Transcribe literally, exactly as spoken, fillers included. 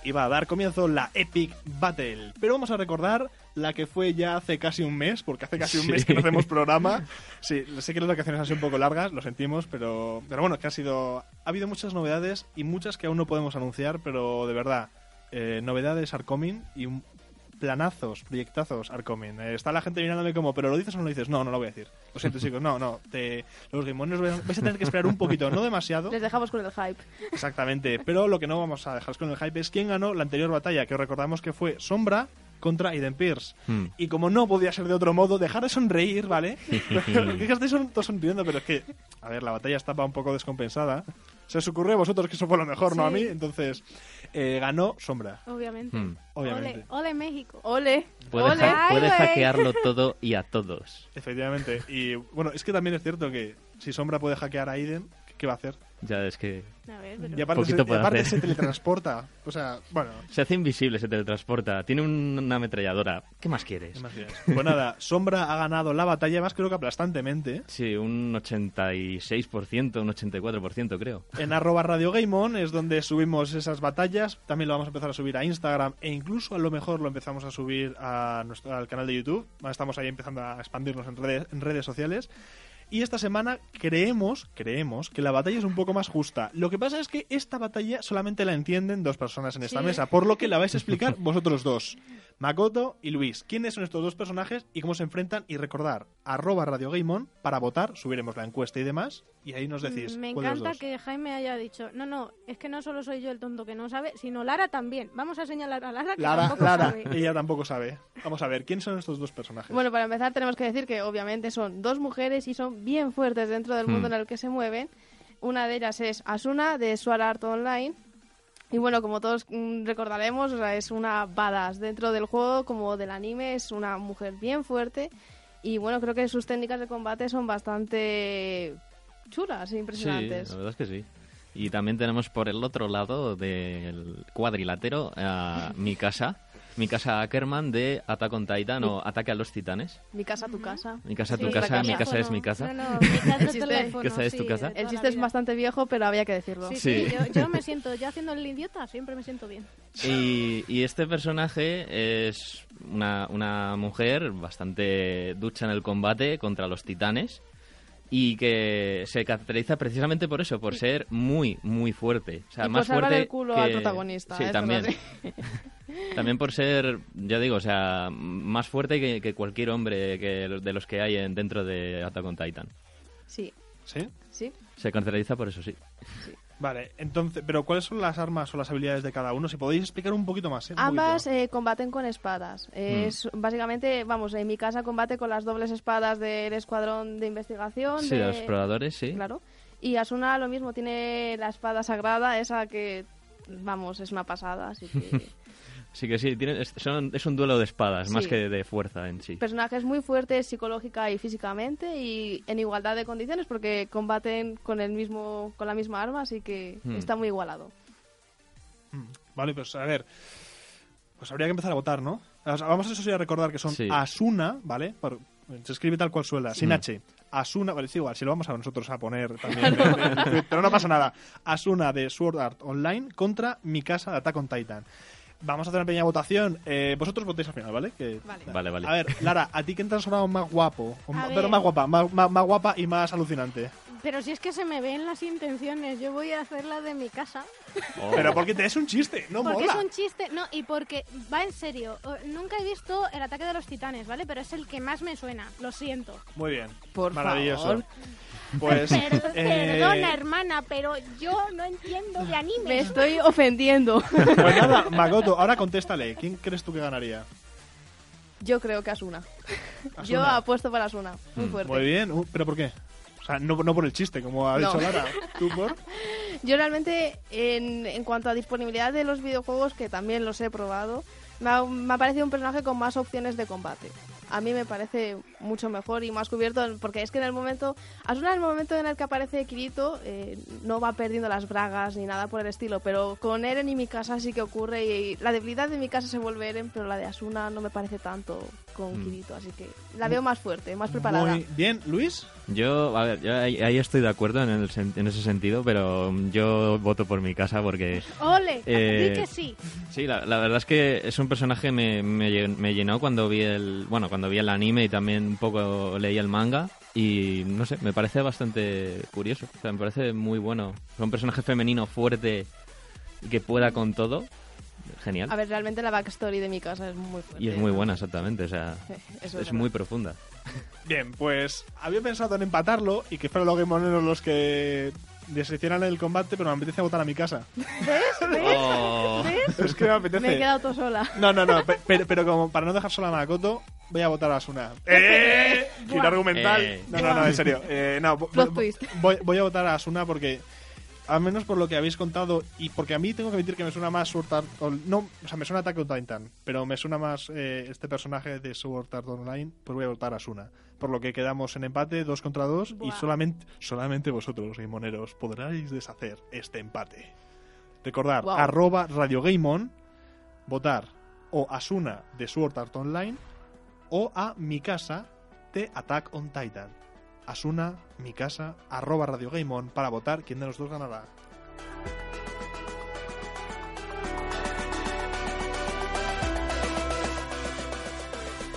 y va a dar comienzo la Epic Battle. Pero vamos a recordar la que fue ya hace casi un mes, porque hace casi un Sí. mes que no hacemos programa. Sí, sé que las vacaciones han sido un poco largas, lo sentimos, pero, pero bueno, que ha sido... Ha habido muchas novedades y muchas que aún no podemos anunciar, pero de verdad, eh, novedades are coming y un planazos, proyectazos are coming. Eh, está la gente mirándome como, ¿pero lo dices o no lo dices? No, no lo voy a decir. Lo siento, chicos, no, no. Te, los gamones vais a tener que esperar un poquito, no demasiado. Les dejamos con el hype. Exactamente, pero lo que no vamos a dejar con el hype es quién ganó la anterior batalla, que recordamos que fue Sombra contra Aiden Pierce. Hmm. Y como no podía ser de otro modo, dejar de sonreír, ¿vale? Que estáis son- todos sonriendo, pero es que, a ver, la batalla estaba un poco descompensada. Se os ocurrió a vosotros que eso fue lo mejor, no a Sí. mí. Entonces, eh, ganó Sombra, Obviamente. Hmm. obviamente. Ole, ole México. Ole. Puede, Ole. ha- puede Ay, güey. hackearlo todo y a todos. Efectivamente. Y bueno, es que también es cierto que si Sombra puede hackear a Aiden, ¿qué va a hacer? Ya es que A ver, pero... Y aparte, Poquito se, y puede aparte hacer. se teletransporta. O sea, bueno, se hace invisible, se teletransporta. Tiene un- una ametralladora. ¿Qué más quieres? ¿qué más quieres? Pues nada, Sombra ha ganado la batalla, más creo que aplastantemente. Sí, un ochenta y seis por ciento, un ochenta y cuatro por ciento creo. En arroba Radio Game On es donde subimos esas batallas. También lo vamos a empezar a subir a Instagram e incluso a lo mejor lo empezamos a subir a nuestro, al canal de YouTube. Estamos ahí empezando a expandirnos en redes, en redes sociales. Y esta semana creemos, creemos que la batalla es un poco más justa. Lo que pasa es que esta batalla solamente la entienden dos personas en esta Sí. mesa, por lo que la vais a explicar vosotros dos. Makoto y Luis. ¿Quiénes son estos dos personajes y cómo se enfrentan? Y recordar, arroba Radio Game On para votar, subiremos la encuesta y demás, y ahí nos decís. Me cuál de los encanta dos. que Jaime haya dicho, no, no, es que no solo soy yo el tonto que no sabe, sino Lara también. Vamos a señalar a Lara que Lara, tampoco Lara, sabe. ella tampoco sabe. Vamos a ver, ¿quiénes son estos dos personajes? Bueno, para empezar tenemos que decir que obviamente son dos mujeres y son bien fuertes dentro del mundo Hmm. en el que se mueven. Una de ellas es Asuna, de Sword Art Online. Y bueno, como todos mm, recordaremos, o sea, es una badass dentro del juego como del anime, es una mujer bien fuerte. Y bueno, creo que sus técnicas de combate son bastante chulas e Sí, impresionantes. la verdad es que sí. Y también tenemos por el otro lado del cuadrilátero a Mikasa. Mikasa Ackerman de Attack on Titan o Ataque a los Titanes. Mi casa, tu casa. Mi casa, tu Sí, casa, mi casa. casa es mi casa. No, no, mi casa El es chiste- teléfono, ¿Casa es tu sí, casa? de toda El la chiste es vida. bastante viejo, pero había que decirlo. Sí, Sí. sí, yo, yo me siento, yo haciendo el idiota, siempre me siento bien. Y, y este personaje es una, una mujer bastante ducha en el combate contra los titanes y que se caracteriza precisamente por eso, por ser muy, muy fuerte. O sea, Y por más salvar fuerte el culo que... al protagonista. Sí, ¿eh? también. Eso También por ser, ya digo, o sea, más fuerte que, que cualquier hombre que de los que hay en, dentro de Attack on Titan. Sí, ¿Sí? sí. Se caracteriza por eso, sí. Vale, entonces, pero ¿cuáles son las armas o las habilidades de cada uno? Si podéis explicar un poquito más, ¿eh? Un Ambas poquito. eh, combaten con espadas. Es básicamente, vamos, en mi casa combate con las dobles espadas del escuadrón de investigación. Sí, de los exploradores, sí. Claro. Y Asuna lo mismo, tiene la espada sagrada, esa que, vamos, es una pasada, así que... Sí que sí, tiene, es, son- es un duelo de espadas, más Sí. que de fuerza en sí. Personajes muy fuertes psicológica y físicamente y en igualdad de condiciones porque combaten con el mismo con la misma arma, así que Hmm. está muy igualado. Mm, Vale, pues a ver. Pues habría que empezar a votar, ¿no? O sea, vamos a eso sí a recordar que son Sí. Asuna, ¿vale? Por- se escribe tal cual suena, sin Mm. H. Asuna, vale, es igual, si lo vamos a nosotros a poner también. en- en el tweet, pero no pasa nada. Asuna de Sword Art Online contra Mikasa de Attack on Titan. Vamos a hacer una pequeña votación. Eh, vosotros votéis al final, ¿vale? Que, Vale. Vale, vale. A ver, Lara, ¿a ti quién te ha sonado más guapo? O A ma- ver. pero más guapa, más, más- más guapa y más alucinante. Pero si es que se me ven las intenciones, yo voy a hacer la de mi casa. Oh. Pero porque te es un chiste, no Porque mola. es un chiste, no, y porque va en serio. O- Nunca he visto el ataque de los titanes, ¿vale? Pero es el que más me suena, lo siento. Muy bien. Por Maravilloso. favor. Pues. Per- eh, Perdona, hermana, pero yo no entiendo de anime. Me estoy ofendiendo. Pues nada, Makoto, ahora contéstale. ¿Quién crees tú que ganaría? Yo creo que Asuna. Asuna. Yo apuesto por Asuna, muy Mm, fuerte. Muy bien, uh, ¿pero por qué? O sea, no, no por el chiste, como ha No. dicho Lara. ¿Tú por? Yo realmente, en, en cuanto a disponibilidad de los videojuegos, que también los he probado, me ha, me ha parecido un personaje con más opciones de combate. a mí me parece mucho mejor y más cubierto, porque es que en el momento, Asuna en el momento en el que aparece Kirito, eh, no va perdiendo las bragas ni nada por el estilo, pero con Eren y Mikasa sí que ocurre, y la debilidad de Mikasa se vuelve Eren, pero la de Asuna no me parece tanto con Mm. Kirito, así que la veo más fuerte, más preparada. Muy bien, Luis. Yo, a ver, yo ahí, ahí estoy de acuerdo en, el sen- en ese sentido, pero yo voto por mi casa porque... ¡Ole! Eh, Di que sí. Sí, la, la verdad es que es un personaje me, me, llen- me llenó cuando vi el bueno cuando vi el anime y también un poco leí el manga y no sé, me parece bastante curioso, o sea, me parece muy bueno. Es un personaje femenino fuerte y que pueda con todo, genial. A ver, realmente la backstory de Mikasa es muy fuerte. Y es muy buena, exactamente, o sea, Eso es es muy verdad. profunda. Bien, pues había pensado en empatarlo y que fueran los gamoneros los que decepcionan el combate, pero me apetece votar a mi casa. ¿Ves? ¿Ves? Oh. ¿Ves? Es que me apetece. Me he quedado todo sola. No, no, no, pe- pero, pero como para no dejar sola a Makoto, voy a votar a Asuna. ¡Eh! Giro Buah. argumental. Eh. No, no, no, en serio. Eh, no, vo- Plot vo- twist. voy, voy a votar a Asuna porque, al menos por lo que habéis contado, y porque a mí tengo que admitir que me suena más Sword Art Online. No, o sea, me suena Attack on Titan, pero me suena más eh, este personaje de Sword Art Online, pues voy a votar a Asuna. Por lo que quedamos en empate, dos contra dos, y Buah. solamente, solamente vosotros, Gameoneros, podréis deshacer este empate. Recordar, Wow. arroba Radio Gameon, votar o Asuna de Sword Art Online o a Mikasa de Attack on Titan. Asuna, Mikasa, arroba Radio Gameon para votar quién de los dos ganará.